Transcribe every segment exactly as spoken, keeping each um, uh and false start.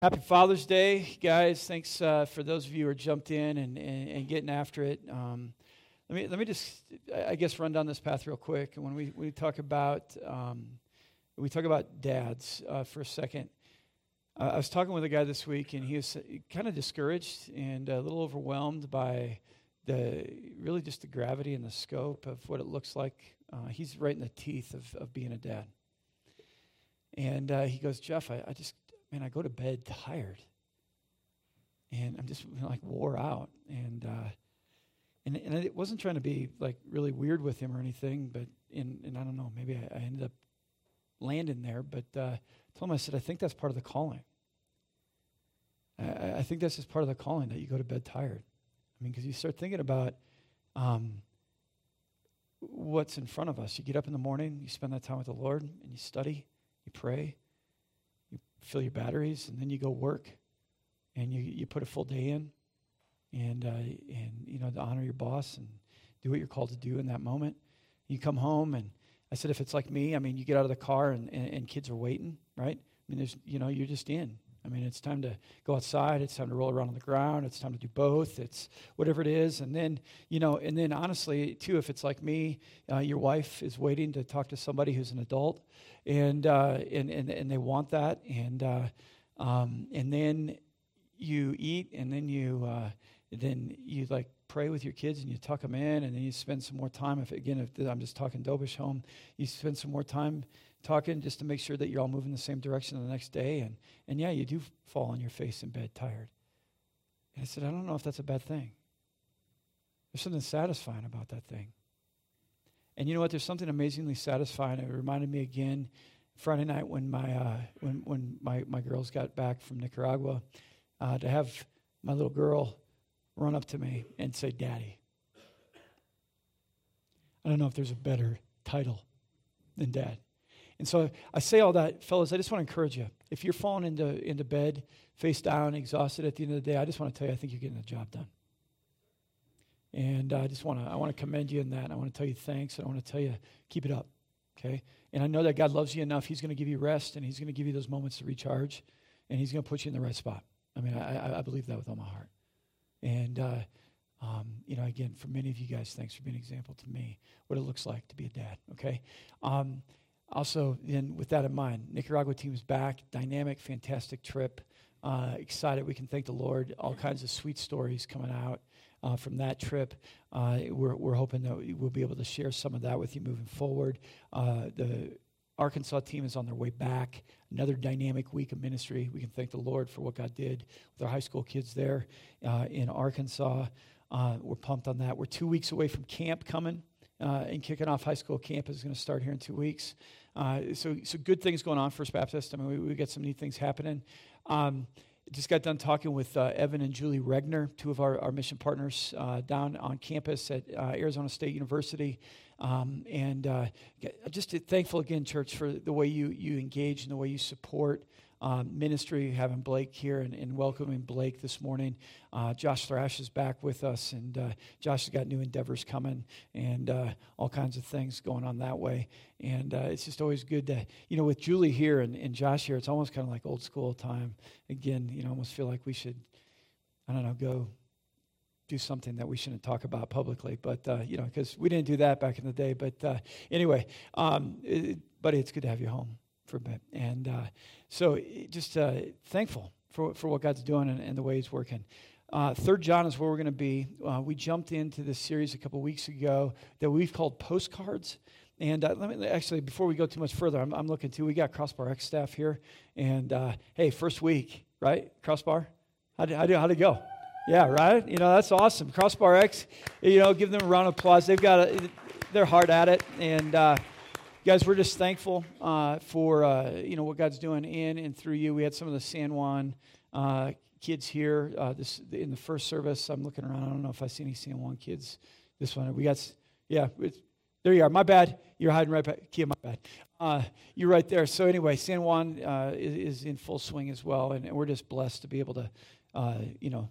Happy Father's Day, guys. Thanks uh, for those of you who are jumped in and, and, and getting after it. Um, let me let me just, I guess, run down this path real quick. And when we, we talk about um, we talk about dads uh, for a second, uh, I was talking with a guy this week, and he was kind of discouraged and a little overwhelmed by the really just the gravity and the scope of what it looks like. Uh, he's right in the teeth of, of being a dad. And uh, he goes, Jeff, I, I just Man, I go to bed tired, and I'm just you know, like wore out, and uh, and and it wasn't trying to be like really weird with him or anything, but in and I don't know, maybe I, I ended up landing there, but uh, I told him, I said, I think that's part of the calling. I, I think that's just part of the calling, that you go to bed tired. I mean, because you start thinking about um, what's in front of us. You get up in the morning, you spend that time with the Lord, and you study, you pray. Fill your batteries, and then you go work, and you you put a full day in, and uh, and you know to honor your boss and do what you're called to do in that moment. You come home, and I said, if it's like me, I mean, you get out of the car, and, and, and kids are waiting, right? I mean, there's you know you're just in. I mean, it's time to go outside. It's time to roll around on the ground. It's time to do both. It's whatever it is. And then, you know, and then honestly, too, if it's like me, uh, your wife is waiting to talk to somebody who's an adult, and uh, and, and and they want that. And uh, um, and then you eat, and then you uh, then you like pray with your kids, and you tuck them in, and then you spend some more time. If again, if I'm just talking Dobish home, you spend some more time talking just to make sure that you're all moving the same direction the next day. And, and yeah, you do fall on your face in bed tired. And I said, I don't know if that's a bad thing. There's something satisfying about that thing. And you know what? There's something amazingly satisfying. It reminded me again Friday night when my uh, when when my, my girls got back from Nicaragua, uh, to have my little girl run up to me and say, Daddy. I don't know if there's a better title than Dad. And so I say all that, fellas, I just want to encourage you. If you're falling into, into bed, face down, exhausted at the end of the day, I just want to tell you, I think you're getting the job done. And uh, I just want to I want to commend you in that. And I want to tell you thanks. And I want to tell you, keep it up, okay? And I know that God loves you enough. He's going to give you rest, and he's going to give you those moments to recharge, and he's going to put you in the right spot. I mean, I, I believe that with all my heart. And, uh, um, you know, again, for many of you guys, thanks for being an example to me, what it looks like to be a dad, okay? Um Also, then with that in mind, Nicaragua team's back, dynamic, fantastic trip. Uh, excited, we can thank the Lord. All kinds of sweet stories coming out uh, from that trip. Uh, we're we're hoping that we'll be able to share some of that with you moving forward. Uh, the Arkansas team is on their way back. Another dynamic week of ministry. We can thank the Lord for what God did with our high school kids there uh, in Arkansas. Uh, we're pumped on that. We're two weeks away from camp coming. Uh, and kicking off high school camp is going to start here in two weeks. Uh, so, so good things going on, First Baptist. I mean, we, we got some neat things happening. Um, just got done talking with uh, Evan and Julie Regner, two of our, our mission partners uh, down on campus at uh, Arizona State University. Um, and uh, just thankful again, church, for the way you you engage and the way you support Um, ministry, having Blake here and, and welcoming Blake this morning. Uh, Josh Thrash is back with us, and uh, Josh has got new endeavors coming and uh, all kinds of things going on that way. And uh, it's just always good to, you know, with Julie here and, and Josh here, it's almost kind of like old school time. Again, you know, almost feel like we should, I don't know, go do something that we shouldn't talk about publicly, but, uh, you know, because we didn't do that back in the day. But uh, anyway, um, it, buddy, it's good to have you home for a bit. And uh, so just uh, thankful for, for what God's doing and, and the way he's working. Uh, Third John is where we're going to be. Uh, we jumped into this series a couple weeks ago that we've called Postcards. And uh, let me actually, before we go too much further, I'm, I'm looking too. We got Crossbar X staff here. And uh, hey, first week, right? Crossbar? How'd, how'd, how'd it go? Yeah, right? You know, that's awesome. Crossbar X, you know, give them a round of applause. They've got a, they're hard at it. And, uh, guys, we're just thankful uh, for, uh, you know, what God's doing in and through you. We had some of the San Juan uh, kids here uh, this in the first service. I'm looking around. I don't know if I see any San Juan kids this one. We got, yeah, it's, there you are. My bad. You're hiding right back. Kia, my bad. Uh, you're right there. So anyway, San Juan uh, is, is in full swing as well, and, and we're just blessed to be able to, uh, you know,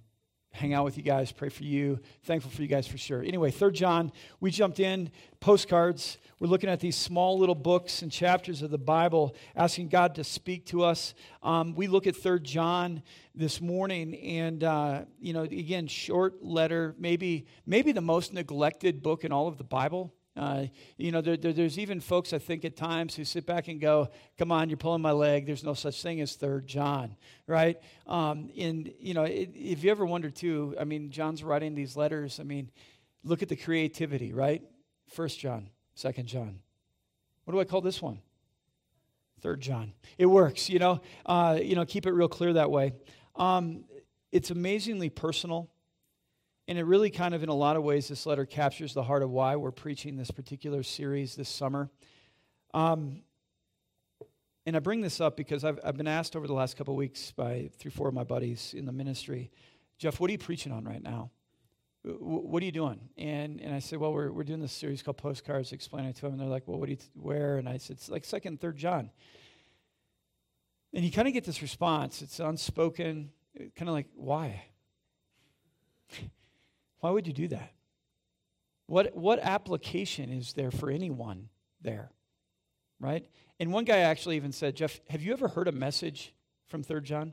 hang out with you guys, pray for you. Thankful for you guys for sure. Anyway, Third John, we jumped in, postcards. We're looking at these small little books and chapters of the Bible, asking God to speak to us. Um, we look at Third John this morning, and, uh, you know, again, short letter, maybe maybe the most neglected book in all of the Bible. Uh, you know, there, there, there's even folks, I think, at times who sit back and go, come on, you're pulling my leg. There's no such thing as Third John, right? Um, and, you know, it, if you ever wonder, too, I mean, John's writing these letters. I mean, look at the creativity, right? First John, Second John. What do I call this one? Third John. It works, you know. Uh, you know, keep it real clear that way. Um, it's amazingly personal. And it really kind of, in a lot of ways, this letter captures the heart of why we're preaching this particular series this summer. Um, and I bring this up because I've, I've been asked over the last couple of weeks by three, four of my buddies in the ministry, Jeff, what are you preaching on right now? W- what are you doing? And and I said, well, we're we're doing this series called Postcards, explaining it to them. And they're like, well, what do you, t- where? And I said, it's like Second and Third John. And you kind of get this response. It's unspoken, kind of like, why? Why would you do that? What what application is there for anyone there, right? And one guy actually even said, Jeff, have you ever heard a message from Third John?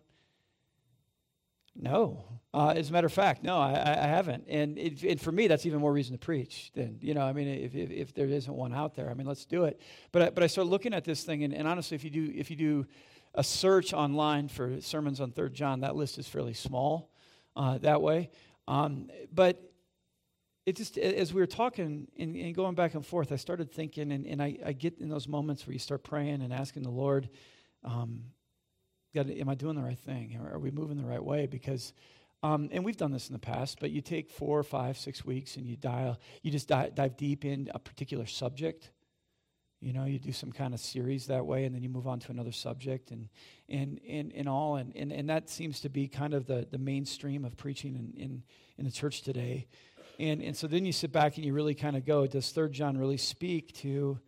No. Uh, as a matter of fact, no, I, I haven't. And, it, and for me, that's even more reason to preach. Than, you know, I mean, if, if, if there isn't one out there, I mean, let's do it. But I, but I started looking at this thing, and, and honestly, if you do if you do a search online for sermons on Third John, that list is fairly small uh, that way. Um, but it just, as we were talking and, and going back and forth, I started thinking, and, and I, I get in those moments where you start praying and asking the Lord, um, God, am I doing the right thing? Are, are we moving the right way? Because, um, and we've done this in the past, but you take four, five, six weeks and you dial, you just dive, dive deep in a particular subject. You know, you do some kind of series that way, and then you move on to another subject, and and and, and all, and, and and that seems to be kind of the, the mainstream of preaching in, in, in the church today. And and so then you sit back and you really kind of go, does Third John really speak to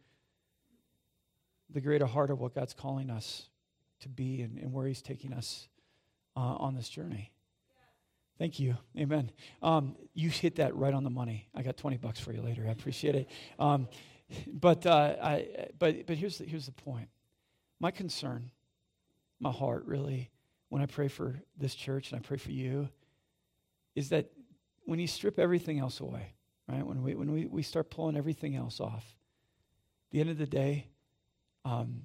the greater heart of what God's calling us to be and, and where he's taking us uh, on this journey? Thank you. Amen. Um, you hit that right on the money. I got twenty bucks for you later. I appreciate it. Um, But uh, I, but but here's the, here's the point. My concern, my heart really, when I pray for this church and I pray for you, is that when you strip everything else away, right? When we when we, we start pulling everything else off, at the end of the day, um,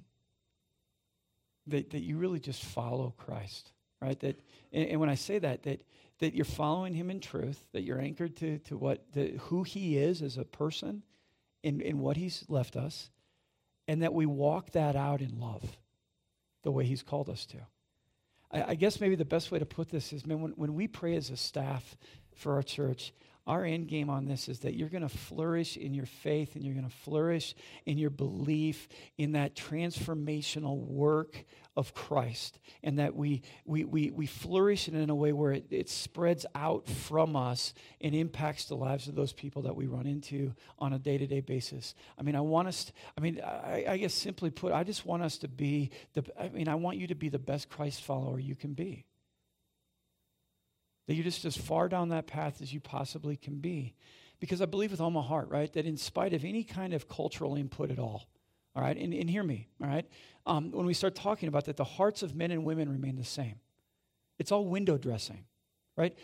that that you really just follow Christ, right? That and, and when I say that, that that you're following him in truth, that you're anchored to to what the, who he is as a person. In, in what he's left us, and that we walk that out in love, the way he's called us to. I, I guess maybe the best way to put this is, man, when, when we pray as a staff for our church, our end game on this is that you're going to flourish in your faith and you're going to flourish in your belief in that transformational work of Christ, and that we we we, we flourish in it in a way where it, it spreads out from us and impacts the lives of those people that we run into on a day-to-day basis. I mean, I want us to, I mean, I, I guess simply put, I just want us to be, the. I mean, I want you to be the best Christ follower you can be. That you're just as far down that path as you possibly can be. Because I believe with all my heart, right, that in spite of any kind of cultural input at all, all right, and, and hear me, all right, um, when we start talking about that, the hearts of men and women remain the same. It's all window dressing, right?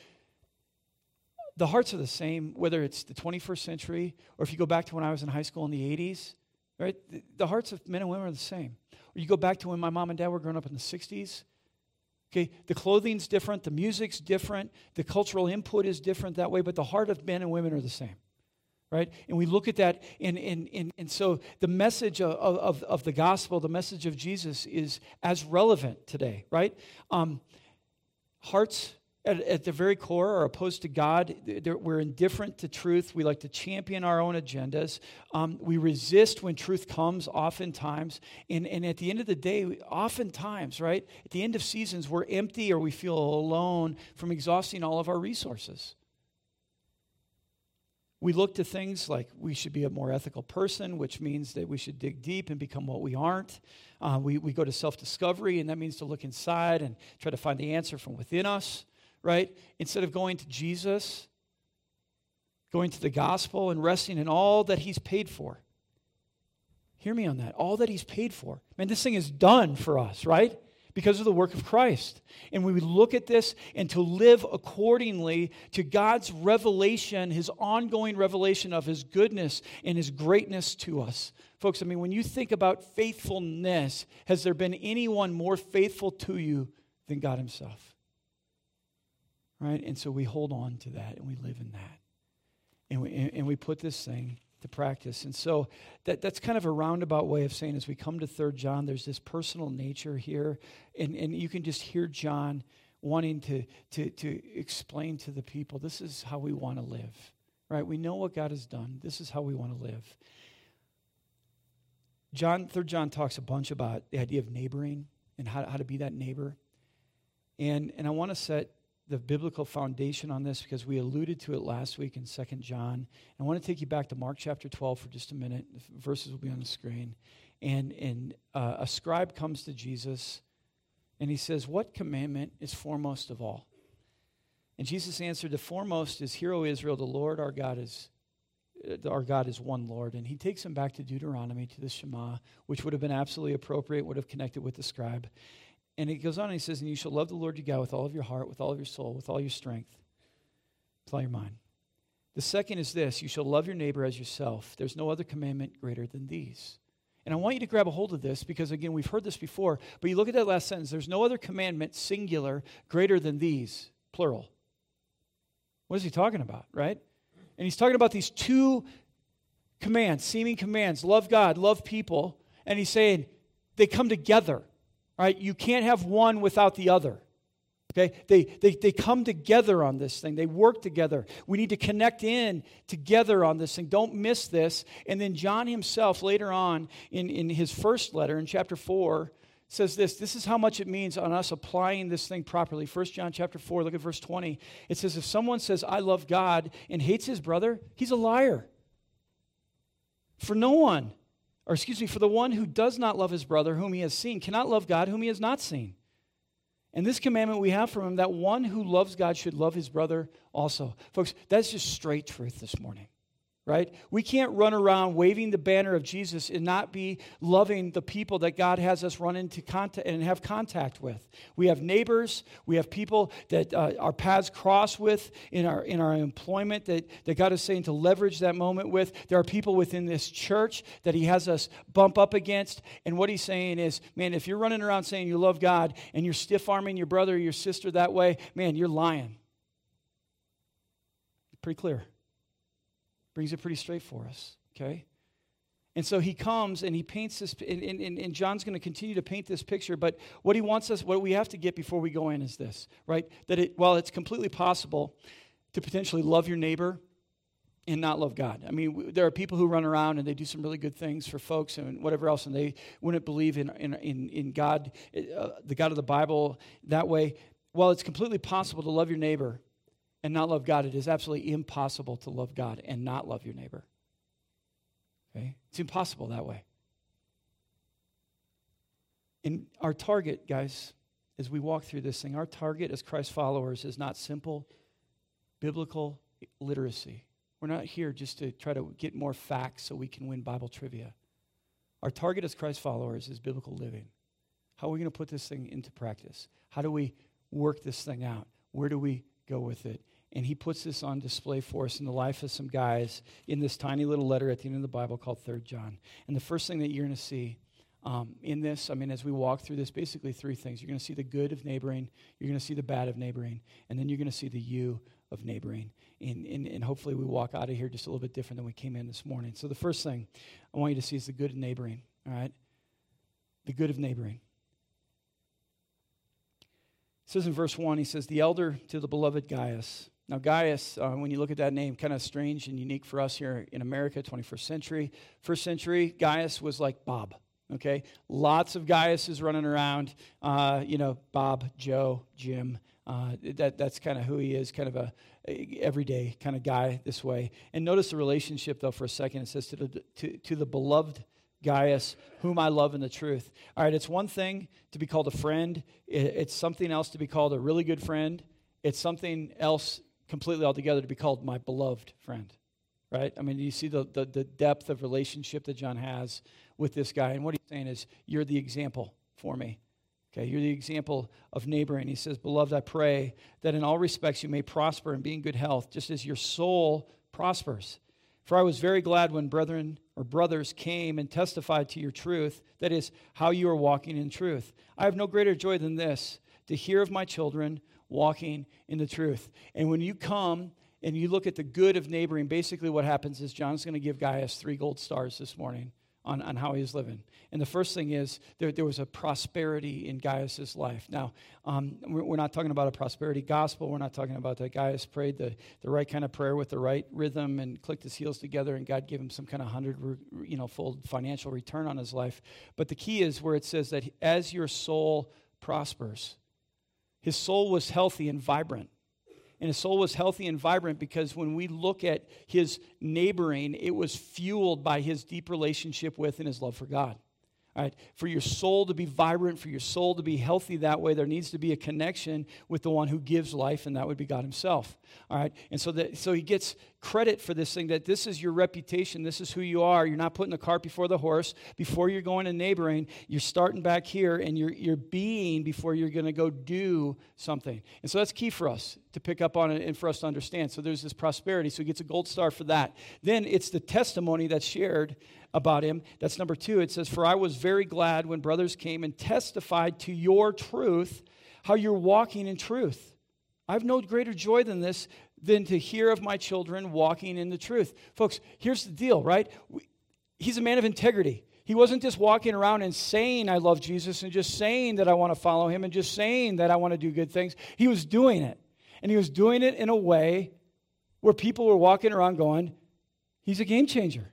The hearts are the same, whether it's the twenty-first century or if you go back to when I was in high school in the eighties, right? The, the hearts of men and women are the same. Or you go back to when my mom and dad were growing up in the sixties. Okay, the clothing's different, the music's different, the cultural input is different that way, but the heart of men and women are the same, right? And we look at that, and and and, and so the message of, of, of the gospel, the message of Jesus is as relevant today, right? Um, hearts at, at the very core are opposed to God. They're, we're indifferent to truth. We like to champion our own agendas. Um, we resist when truth comes oftentimes. And, and at the end of the day, oftentimes, right, at the end of seasons, we're empty or we feel alone from exhausting all of our resources. We look to things like we should be a more ethical person, which means that we should dig deep and become what we aren't. Uh, we, we go to self-discovery, and that means to look inside and try to find the answer from within us. right? Instead of going to Jesus, going to the gospel and resting in all that he's paid for. Hear me on that. All that he's paid for. Man, this thing is done for us, right? Because of the work of Christ. And when we look at this and to live accordingly to God's revelation, his ongoing revelation of his goodness and his greatness to us. Folks, I mean, when you think about faithfulness, has there been anyone more faithful to you than God himself? Right? And so we hold on to that and we live in that. And we, and we put this thing to practice. And so that, that's kind of a roundabout way of saying as we come to Third John, there's this personal nature here. And, and you can just hear John wanting to, to, to explain to the people, this is how we want to live. Right? We know what God has done. This is how we want to live. John, Third John talks a bunch about the idea of neighboring and how, how to be that neighbor. And, and I want to set the biblical foundation on this because we alluded to it last week in Second John. I want to take you back to Mark chapter twelve for just a minute. The verses will be on the screen. And, and uh, a scribe comes to Jesus and he says, what commandment is foremost of all? And Jesus answered, the foremost is, Hear, O Israel, the Lord our God is uh, our God is one Lord. And he takes him back to Deuteronomy, to the Shema, which would have been absolutely appropriate, would have connected with the scribe. And he goes on and he says, and you shall love the Lord your God with all of your heart, with all of your soul, with all your strength, with all your mind. The second is this, you shall love your neighbor as yourself. There's no other commandment greater than these. And I want you to grab a hold of this because, again, we've heard this before, but you look at that last sentence, there's no other commandment, singular, greater than these, plural. What is he talking about, right? And he's talking about these two commands, seeming commands, love God, love people, and he's saying they come together. Right? You can't have one without the other. Okay? They, they, they come together on this thing. They work together. We need to connect in together on this thing. Don't miss this. And then John himself, later on in, in his first letter, in chapter four, says this. This is how much it means on us applying this thing properly. First John chapter four, look at verse twenty. It says, if someone says, I love God, and hates his brother, he's a liar. For no one... Or excuse me, for the one who does not love his brother whom he has seen cannot love God whom he has not seen. And this commandment we have from him, that one who loves God should love his brother also. Folks, that's just straight truth this morning. Right? We can't run around waving the banner of Jesus and not be loving the people that God has us run into contact and have contact with. We have neighbors. We have people that uh, our paths cross with in our in our employment that, that God is saying to leverage that moment with. There are people within this church that he has us bump up against. And what he's saying is, man, if you're running around saying you love God and you're stiff-arming your brother or your sister that way, man, you're lying. Pretty clear. Brings it pretty straight for us, okay? And so he comes and he paints this, and, and, and John's going to continue to paint this picture, but what he wants us, what we have to get before we go in is this, right? That it, while it's completely possible to potentially love your neighbor and not love God. I mean, w- there are people who run around and they do some really good things for folks and whatever else, and they wouldn't believe in, in, in, in God, uh, the God of the Bible that way. While it's completely possible to love your neighbor and not love God, it is absolutely impossible to love God and not love your neighbor. Okay? It's impossible that way. And our target, guys, as we walk through this thing, our target as Christ followers is not simple biblical literacy. We're not here just to try to get more facts so we can win Bible trivia. Our target as Christ followers is biblical living. How are we going to put this thing into practice? How do we work this thing out? Where do we go with it? And he puts this on display for us in the life of some guys in this tiny little letter at the end of the Bible called Third John. And the first thing that you're going to see um, in this, I mean, as we walk through this, basically three things. You're going to see the good of neighboring, you're going to see the bad of neighboring, and then you're going to see the you of neighboring. And, and, and hopefully we walk out of here just a little bit different than we came in this morning. So the first thing I want you to see is the good of neighboring, all right? The good of neighboring. It says in verse one, he says, the elder to the beloved Gaius. Now, Gaius, uh, when you look at that name, kind of strange and unique for us here in America, twenty-first century. First century, Gaius was like Bob, okay? Lots of Gaiuses running around, uh, you know, Bob, Joe, Jim. Uh, that That's kind of who he is, kind of a, a everyday kind of guy this way. And notice the relationship, though, for a second. It says to the, to, to the beloved Gaius, whom I love in the truth. All right, it's one thing to be called a friend. It's something else to be called a really good friend. it's something else completely altogether to be called my beloved friend, right? I mean, you see the, the, the depth of relationship that John has with this guy. And what he's saying is, you're the example for me. Okay, you're the example of neighboring. He says, beloved, I pray that in all respects you may prosper and be in good health, just as your soul prospers. For I was very glad when brethren or brothers came and testified to your truth, that is, how you are walking in truth. I have no greater joy than this, to hear of my children walking in the truth. And when you come and you look at the good of neighboring, basically what happens is John's going to give Gaius three gold stars this morning on, on how he's living. And the first thing is there, there was a prosperity in Gaius' life. Now, um, we're, we're not talking about a prosperity gospel. We're not talking about that Gaius prayed the, the right kind of prayer with the right rhythm and clicked his heels together and God gave him some kind of hundred, you know, fold financial return on his life. But the key is where it says that as your soul prospers, his soul was healthy and vibrant. And his soul was healthy and vibrant because when we look at his neighboring, it was fueled by his deep relationship with and his love for God. All right, for your soul to be vibrant, for your soul to be healthy that way, there needs to be a connection with the one who gives life, and that would be God himself. All right, and so that so he gets credit for this thing, that this is your reputation, this is who you are. You're not putting the cart before the horse. Before you're going to neighboring, you're starting back here, and you're you're being before you're going to go do something. And so that's key for us to pick up on it and for us to understand. So there's this prosperity, so he gets a gold star for that. Then it's the testimony that's shared about him. That's number two. It says, for I was very glad when brothers came and testified to your truth, how you're walking in truth. I have no greater joy than this, than to hear of my children walking in the truth. Folks, here's the deal, right? He's a man of integrity. He wasn't just walking around and saying, I love Jesus, and just saying that I want to follow him, and just saying that I want to do good things. He was doing it. And he was doing it in a way where people were walking around going, he's a game changer.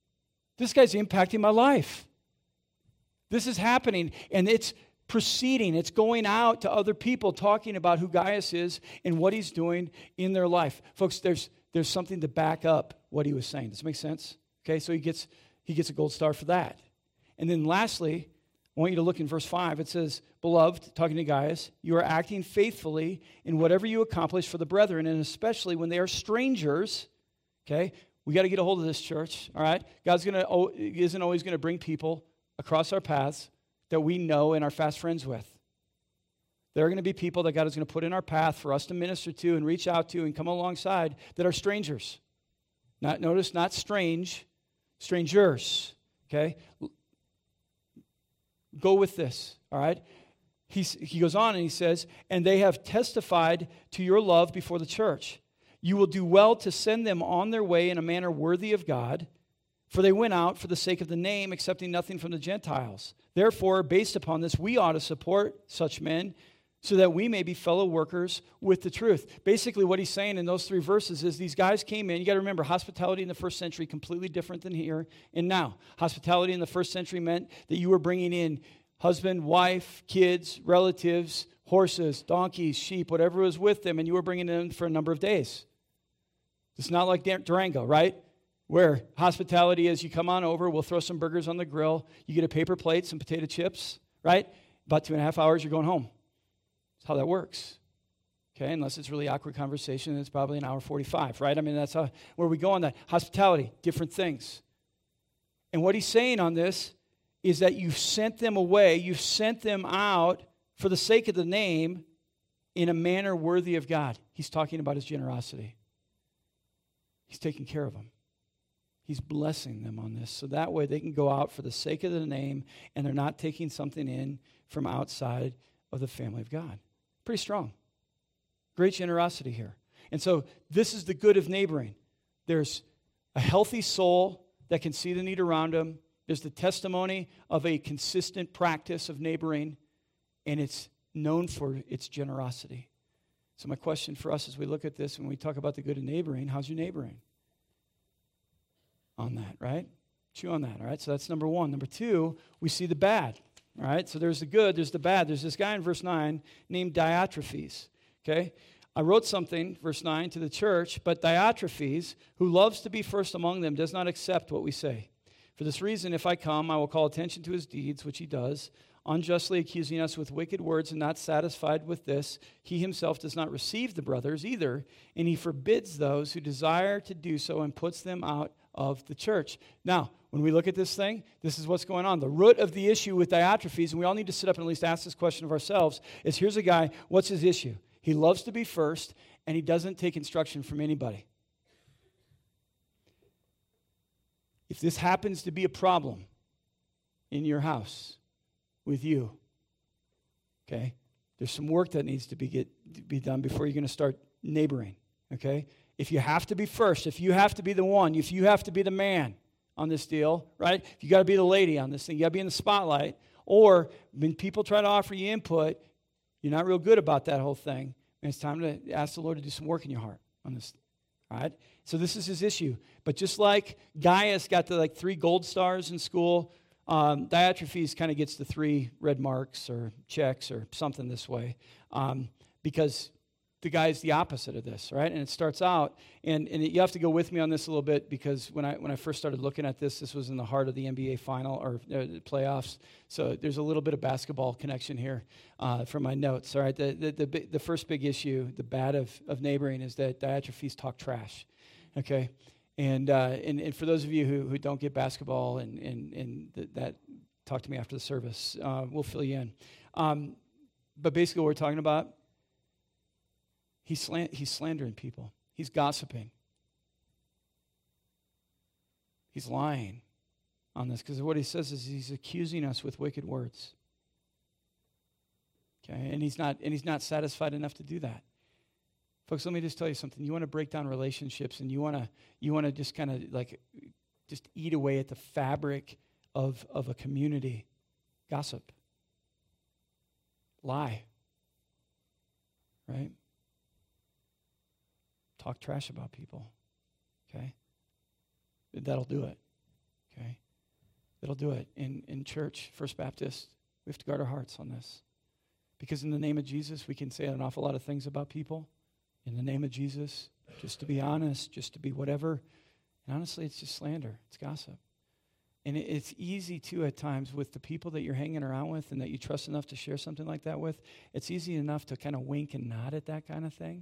This guy's impacting my life. This is happening, and it's proceeding. It's going out to other people, talking about who Gaius is and what he's doing in their life. Folks, there's there's something to back up what he was saying. Does it make sense? Okay, so he gets he gets a gold star for that. And then lastly, I want you to look in verse five. It says, beloved, talking to Gaius, you are acting faithfully in whatever you accomplish for the brethren, and especially when they are strangers, okay? We got to get a hold of this, church, all right? God's gonna isn't always going to bring people across our paths that we know and are fast friends with. There are going to be people that God is going to put in our path for us to minister to and reach out to and come alongside that are strangers. Not notice, not strange, strangers, okay? Go with this, all right? He's, he goes on and he says, and they have testified to your love before the church. You will do well to send them on their way in a manner worthy of God, for they went out for the sake of the name, accepting nothing from the Gentiles. Therefore, based upon this, we ought to support such men so that we may be fellow workers with the truth. Basically, what he's saying in those three verses is these guys came in. You got to remember, hospitality in the first century, completely different than here and now. Hospitality in the first century meant that you were bringing in husband, wife, kids, relatives, horses, donkeys, sheep, whatever was with them, and you were bringing them in for a number of days. It's not like Durango, right? Where hospitality is, you come on over, we'll throw some burgers on the grill, you get a paper plate, some potato chips, right? About two and a half hours, you're going home. That's how that works. Okay, unless it's really awkward conversation, it's probably an hour forty-five, right? I mean, that's how, where we go on that. Hospitality, different things. And what he's saying on this is that you've sent them away, you've sent them out for the sake of the name in a manner worthy of God. He's talking about his generosity. He's taking care of them. He's blessing them on this. So that way they can go out for the sake of the name and they're not taking something in from outside of the family of God. Pretty strong. Great generosity here. And so this is the good of neighboring. There's a healthy soul that can see the need around them. There's the testimony of a consistent practice of neighboring, and it's known for its generosity. So my question for us as we look at this, when we talk about the good of neighboring, how's your neighboring? On that, right? Chew on that, all right? So that's number one. Number two, we see the bad, all right? So there's the good, there's the bad. There's this guy in verse nine named Diotrephes, okay? I wrote something, verse nine, to the church, but Diotrephes, who loves to be first among them, does not accept what we say. For this reason, if I come, I will call attention to his deeds, which he does, unjustly accusing us with wicked words, and not satisfied with this, he himself does not receive the brothers either, and he forbids those who desire to do so and puts them out of the church. Now, when we look at this thing, this is what's going on. The root of the issue with Diotrephes, and we all need to sit up and at least ask this question of ourselves, is here's a guy, what's his issue? He loves to be first, and he doesn't take instruction from anybody. If this happens to be a problem in your house with you, okay, there's some work that needs to be get to be done before you're going to start neighboring, okay? If you have to be first, if you have to be the one, if you have to be the man on this deal, right? If you got to be the lady on this thing, you got to be in the spotlight, or when people try to offer you input, you're not real good about that whole thing, and it's time to ask the Lord to do some work in your heart on this, all right? So this is his issue. But just like Gaius got the like three gold stars in school, um, Diotrephes kind of gets the three red marks or checks or something this way, um, because the guy's the opposite of this, right? And it starts out, and, and you have to go with me on this a little bit, because when I when I first started looking at this, this was in the heart of the N B A final or uh, the playoffs. So there's a little bit of basketball connection here uh, from my notes. All right, the the the, big, the first big issue, the bad of, of neighboring, is that Diotrephes talk trash. Okay, and uh, and and for those of you who, who don't get basketball and and and th- that, talk to me after the service. Uh, we'll fill you in. Um, but basically, what we're talking about. He's, slan- he's slandering people. He's gossiping. He's lying on this, because what he says is he's accusing us with wicked words. Okay, and he's not and he's not satisfied enough to do that. Folks, let me just tell you something. You want to break down relationships, and you want to you want to just kind of like just eat away at the fabric of, of a community. Gossip. Lie. Right? Talk trash about people, okay? That'll do it, okay? That'll do it. In in church, First Baptist, we have to guard our hearts on this. Because in the name of Jesus, we can say an awful lot of things about people. In the name of Jesus, just to be honest, just to be whatever. And honestly, it's just slander. It's gossip. And it, it's easy, too, at times with the people that you're hanging around with and that you trust enough to share something like that with, it's easy enough to kind of wink and nod at that kind of thing.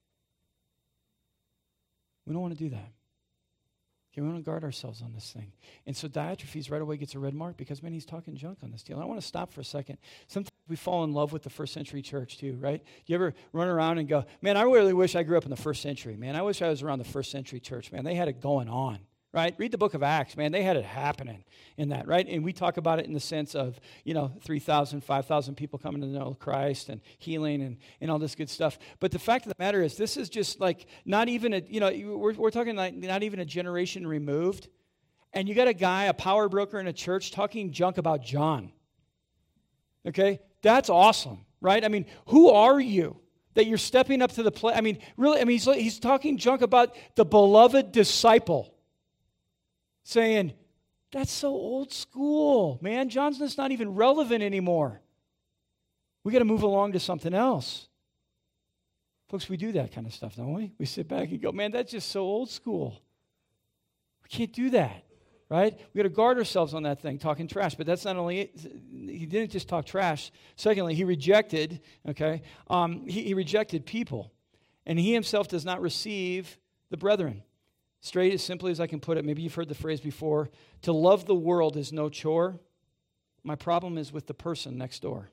We don't want to do that. Okay, we want to guard ourselves on this thing. And so Diotrephes right away gets a red mark because, man, he's talking junk on this deal. And I want to stop for a second. Sometimes we fall in love with the first century church too, right? You ever run around and go, man, I really wish I grew up in the first century, man. I wish I was around the first century church, man. They had it going on, right? Read the book of Acts, man. They had it happening in that, right? And we talk about it in the sense of, you know, three thousand, five thousand people coming to know Christ and healing and, and all this good stuff. But the fact of the matter is, this is just like not even a, you know, we're, we're talking like not even a generation removed. And you got a guy, a power broker in a church talking junk about John. Okay? That's awesome, right? I mean, who are you that you're stepping up to the plate? I mean, really, I mean, he's, he's talking junk about the beloved disciple. Saying, that's so old school, man. John's just not even relevant anymore. We got to move along to something else. Folks, we do that kind of stuff, don't we? We sit back and go, man, that's just so old school. We can't do that, right? We got to guard ourselves on that thing, talking trash. But that's not only it. He didn't just talk trash. Secondly, he rejected, okay, um, he, he rejected people. And he himself does not receive the brethren. Straight as simply as I can put it, maybe you've heard the phrase before, to love the world is no chore. My problem is with the person next door.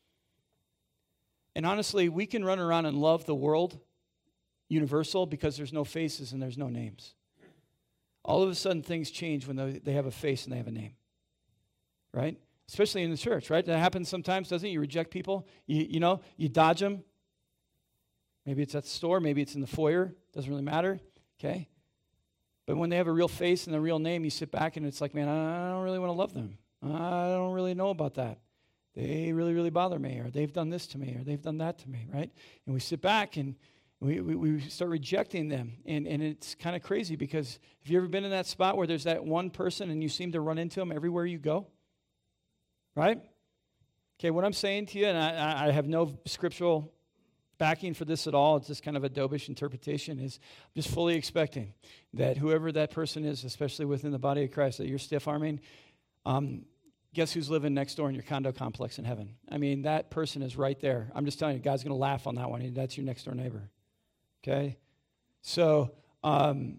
And honestly, we can run around and love the world, universal, because there's no faces and there's no names. All of a sudden, things change when they have a face and they have a name, right? Especially in the church, right? That happens sometimes, doesn't it? You reject people, you, you know, you dodge them. Maybe it's at the store, maybe it's in the foyer, doesn't really matter, okay? But when they have a real face and a real name, you sit back and it's like, man, I don't really want to love them. I don't really know about that. They really, really bother me, or they've done this to me, or they've done that to me, right? And we sit back and we, we, we start rejecting them. And, and it's kind of crazy because have you ever been in that spot where there's that one person and you seem to run into them everywhere you go? Right? Okay, what I'm saying to you, and I, I have no scriptural backing for this at all, it's just kind of a dovish interpretation, is I'm just fully expecting that whoever that person is, especially within the body of Christ, that you're stiff-arming, um, guess who's living next door in your condo complex in heaven? I mean, that person is right there. I'm just telling you, God's going to laugh on that one. That's your next door neighbor. Okay? So um,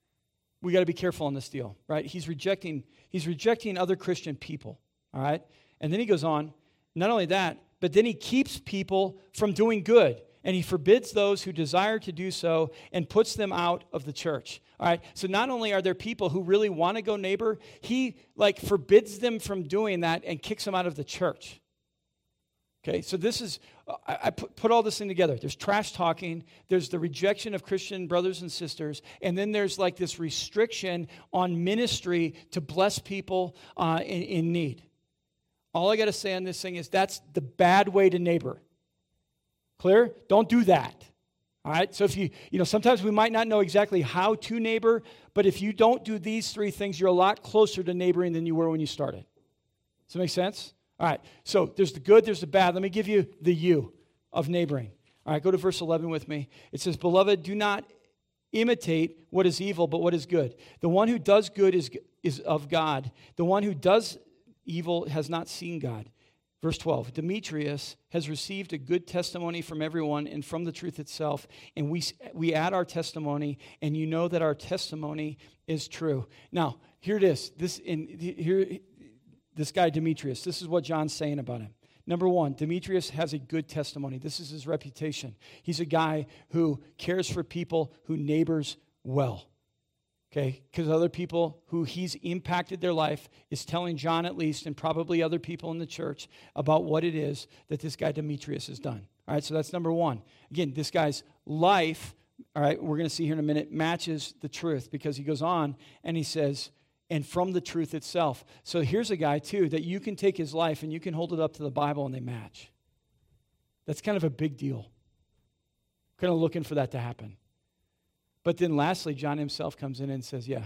we got to be careful on this deal, right? He's rejecting, he's rejecting other Christian people, all right? And then he goes on, not only that, but then he keeps people from doing good. And he forbids those who desire to do so and puts them out of the church. All right. So not only are there people who really want to go neighbor, he like forbids them from doing that and kicks them out of the church. Okay. So this is, I, I put, put all this thing together. There's trash talking. There's the rejection of Christian brothers and sisters. And then there's like this restriction on ministry to bless people uh, in, in need. All I got to say on this thing is that's the bad way to neighbor. Clear? Don't do that. All right? So if you, you know, sometimes we might not know exactly how to neighbor, but if you don't do these three things, you're a lot closer to neighboring than you were when you started. Does that make sense? All right. So there's the good, there's the bad. Let me give you the you of neighboring. All right, go to verse eleven with me. It says, "Beloved, do not imitate what is evil, but what is good. The one who does good is, is of God. The one who does evil has not seen God." Verse twelve, "Demetrius has received a good testimony from everyone and from the truth itself, and we we add our testimony, and you know that our testimony is true." Now, here it is. This in here, this guy Demetrius. This is what John's saying about him. Number one, Demetrius has a good testimony. This is his reputation. He's a guy who cares for people, who neighbors well. Okay, because other people who he's impacted their life is telling John at least, and probably other people in the church, about what it is that this guy Demetrius has done. All right, so that's number one. Again, this guy's life, all right, we're going to see here in a minute, matches the truth, because he goes on and he says, and from the truth itself. So here's a guy, too, that you can take his life and you can hold it up to the Bible and they match. That's kind of a big deal. Kind of looking for that to happen. But then lastly, John himself comes in and says, yeah,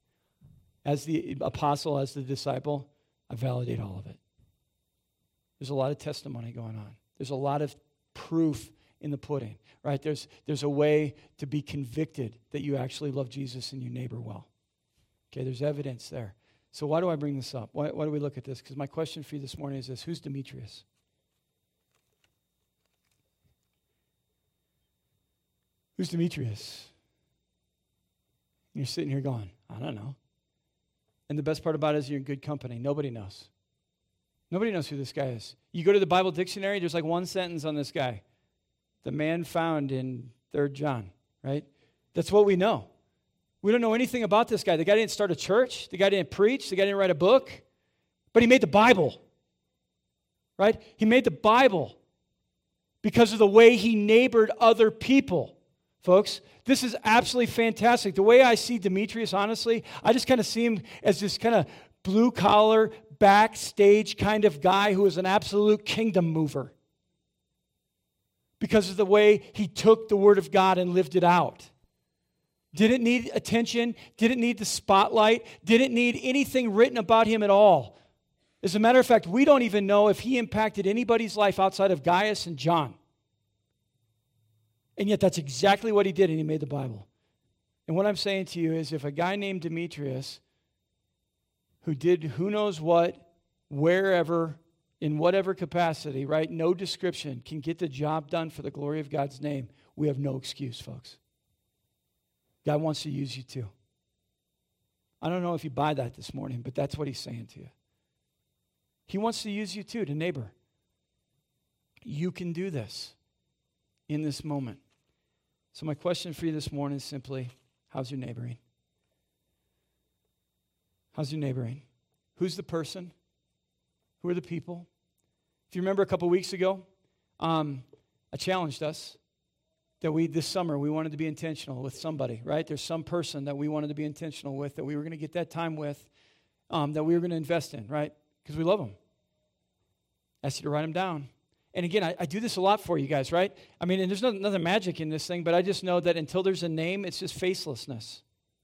as the apostle, as the disciple, I validate all of it. There's a lot of testimony going on. There's a lot of proof in the pudding, right? There's, there's a way to be convicted that you actually love Jesus and you neighbor well. Okay, there's evidence there. So why do I bring this up? Why, why do we look at this? Because my question for you this morning is this: who's Demetrius? Who's Demetrius? You're sitting here going, I don't know. And the best part about it is you're in good company. Nobody knows. Nobody knows who this guy is. You go to the Bible dictionary, there's like one sentence on this guy. The man found in Third John, right? That's what we know. We don't know anything about this guy. The guy didn't start a church. The guy didn't preach. The guy didn't write a book. But he made the Bible, right? He made the Bible because of the way he neighbored other people. Folks, this is absolutely fantastic. The way I see Demetrius, honestly, I just kind of see him as this kind of blue-collar, backstage kind of guy who is an absolute kingdom mover because of the way he took the Word of God and lived it out. Didn't need attention, didn't need the spotlight, didn't need anything written about him at all. As a matter of fact, we don't even know if he impacted anybody's life outside of Gaius and John. And yet that's exactly what he did, and he made the Bible. And what I'm saying to you is if a guy named Demetrius, who did who knows what, wherever, in whatever capacity, right, no description, can get the job done for the glory of God's name, we have no excuse, folks. God wants to use you too. I don't know if you buy that this morning, but that's what he's saying to you. He wants to use you too, to neighbor. You can do this in this moment. So my question for you this morning is simply, how's your neighboring? How's your neighboring? Who's the person? Who are the people? If you remember a couple weeks ago, um, I challenged us that we, this summer, we wanted to be intentional with somebody, right? There's some person that we wanted to be intentional with, that we were going to get that time with, um, that we were going to invest in, right? Because we love them. I asked you to write them down. And again, I, I do this a lot for you guys, right? I mean, and there's no, nothing magic in this thing, but I just know that until there's a name, it's just facelessness.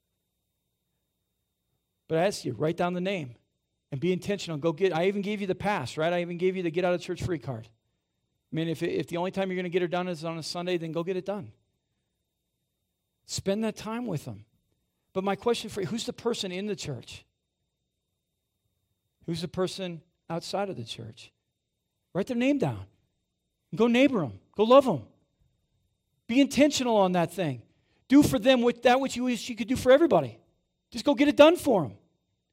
But I ask you, write down the name and be intentional. Go get, I even gave you the pass, right? I even gave you the get out of church free card. I mean, if, if the only time you're going to get it done is on a Sunday, then go get it done. Spend that time with them. But my question for you, who's the person in the church? Who's the person outside of the church. Write their name down. Go neighbor them. Go love them. Be intentional on that thing. Do for them with that which you wish you could do for everybody. Just go get it done for them.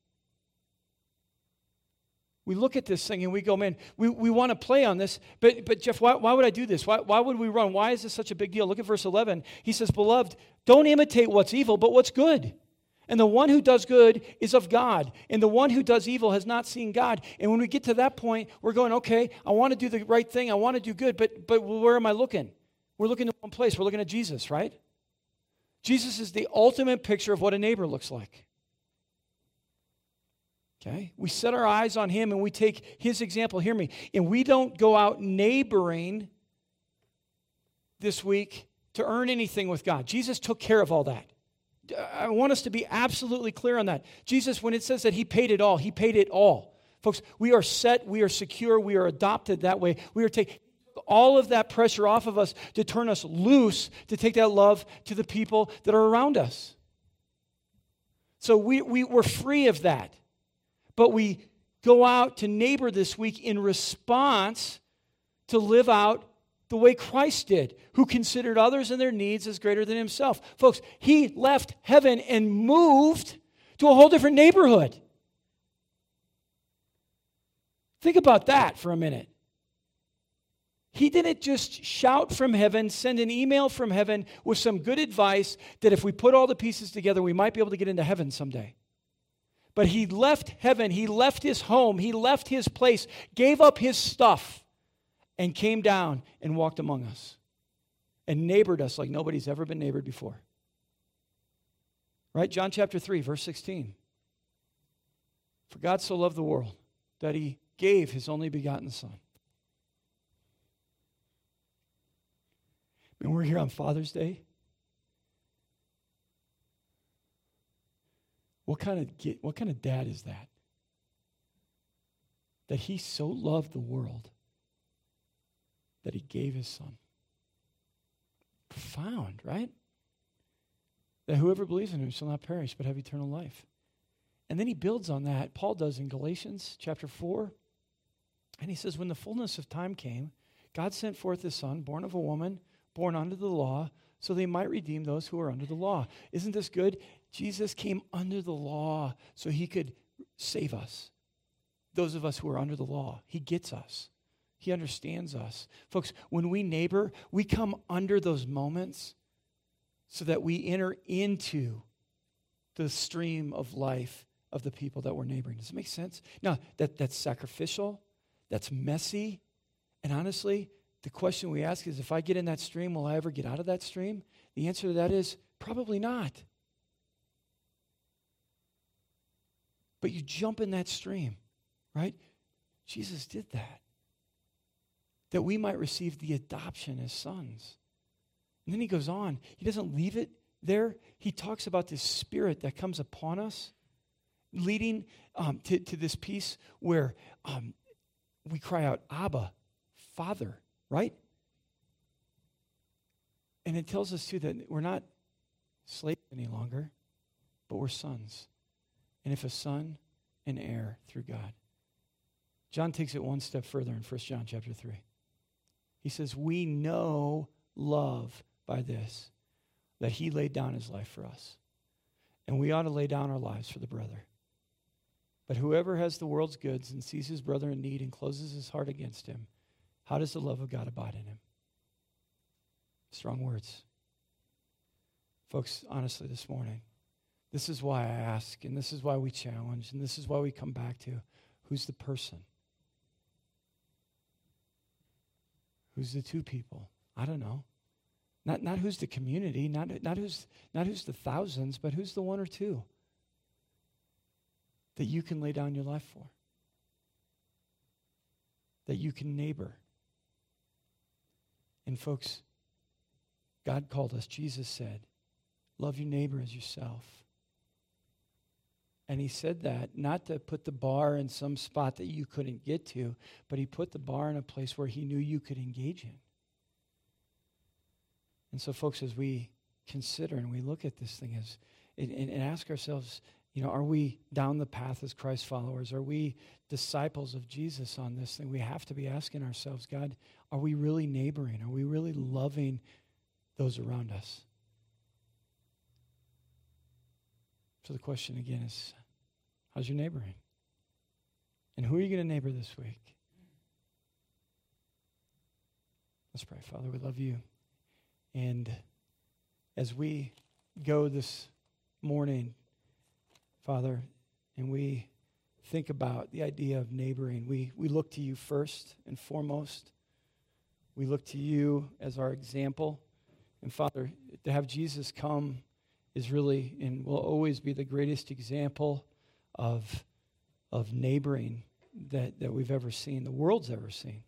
We look at this thing and we go, man, we, we want to play on this, but but Jeff, why, why would I do this? Why, why would we run? Why is this such a big deal? Look at verse eleven. He says, beloved, don't imitate what's evil, but what's good. And the one who does good is of God, and the one who does evil has not seen God. And when we get to that point, we're going, okay, I want to do the right thing, I want to do good, but but where am I looking? We're looking at one place. We're looking at Jesus, right? Jesus is the ultimate picture of what a neighbor looks like. Okay? We set our eyes on him and we take his example. Hear me. And we don't go out neighboring this week to earn anything with God. Jesus took care of all that. I want us to be absolutely clear on that. Jesus, when it says that he paid it all, he paid it all. Folks, we are set, we are secure, we are adopted that way. We are taking all of that pressure off of us to turn us loose, to take that love to the people that are around us. So we, we, we're free of that. But we go out to neighbor this week in response to live out the way Christ did, who considered others and their needs as greater than himself. Folks, he left heaven and moved to a whole different neighborhood. Think about that for a minute. He didn't just shout from heaven, send an email from heaven with some good advice that if we put all the pieces together, we might be able to get into heaven someday. But he left heaven, he left his home, he left his place, gave up his stuff, and came down and walked among us and neighbored us like nobody's ever been neighbored before. Right? John chapter three, verse sixteen. For God so loved the world that he gave his only begotten Son. I mean, we're here on Father's Day. What kind of what kind of dad is that? That he so loved the world that he gave his Son. Profound, right? That whoever believes in him shall not perish but have eternal life. And then he builds on that. Paul does in Galatians chapter four. And he says, when the fullness of time came, God sent forth his Son, born of a woman, born under the law, so they might redeem those who are under the law. Isn't this good? Jesus came under the law so he could save us. Those of us who are under the law. He gets us. He understands us. Folks, when we neighbor, we come under those moments so that we enter into the stream of life of the people that we're neighboring. Does it make sense? Now, that, that's sacrificial. That's messy. And honestly, the question we ask is, if I get in that stream, will I ever get out of that stream? The answer to that is probably not. But you jump in that stream, right? Jesus did that. That we might receive the adoption as sons. And then he goes on. He doesn't leave it there. He talks about this Spirit that comes upon us, leading um, to, to this piece where um, we cry out, Abba, Father, right? And it tells us, too, that we're not slaves any longer, but we're sons. And if a son, an heir through God. John takes it one step further in First John chapter three. He says, we know love by this, that he laid down his life for us. And we ought to lay down our lives for the brother. But whoever has the world's goods and sees his brother in need and closes his heart against him, how does the love of God abide in him? Strong words. Folks, honestly, this morning, this is why I ask, and this is why we challenge, and this is why we come back to, who's the person? Who's the two people? I don't know. Not, not who's the community, not, not, who's, not who's the thousands, but who's the one or two that you can lay down your life for? That you can neighbor. And folks, God called us, Jesus said, love your neighbor as yourself. And he said that not to put the bar in some spot that you couldn't get to, but he put the bar in a place where he knew you could engage in. And so, folks, as we consider and we look at this thing as and, and ask ourselves, You know, are we down the path as Christ followers? Are we disciples of Jesus on this thing? We have to be asking ourselves, God, are we really neighboring? Are we really loving those around us? So the question again is, how's your neighboring? And who are you going to neighbor this week? Let's pray. Father, we love you. And as we go this morning, Father, and we think about the idea of neighboring, we, we look to you first and foremost. We look to you as our example. And Father, to have Jesus come is really and will always be the greatest example of, of neighboring that, that we've ever seen, the world's ever seen.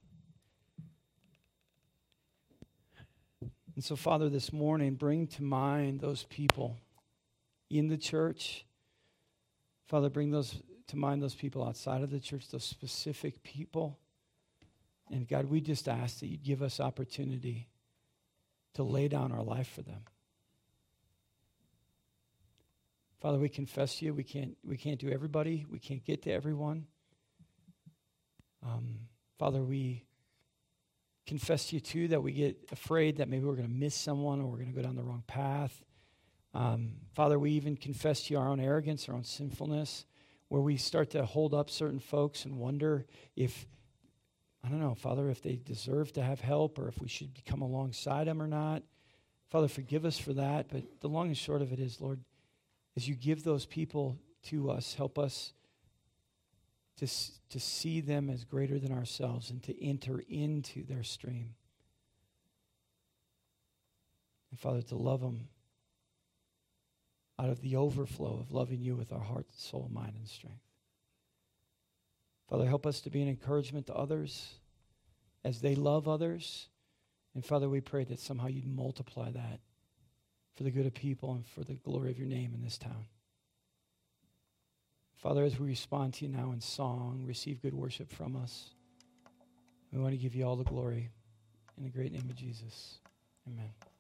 And so, Father, this morning, bring to mind those people in the church. Father, bring those to mind those people outside of the church, those specific people. And God, we just ask that you'd give us opportunity to lay down our life for them. Father, we confess to you, we can't, we can't do everybody. We can't get to everyone. Um, Father, we confess to you, too, that we get afraid that maybe we're going to miss someone or we're going to go down the wrong path. Um, Father, we even confess to you our own arrogance, our own sinfulness, where we start to hold up certain folks and wonder if, I don't know, Father, if they deserve to have help or if we should come alongside them or not. Father, forgive us for that. But the long and short of it is, Lord, as you give those people to us, help us to, to see them as greater than ourselves and to enter into their stream. And Father, to love them out of the overflow of loving you with our heart, soul, mind, and strength. Father, help us to be an encouragement to others as they love others. And Father, we pray that somehow you'd multiply that for the good of people and for the glory of your name in this town. Father, as we respond to you now in song, receive good worship from us. We want to give you all the glory in the great name of Jesus. Amen.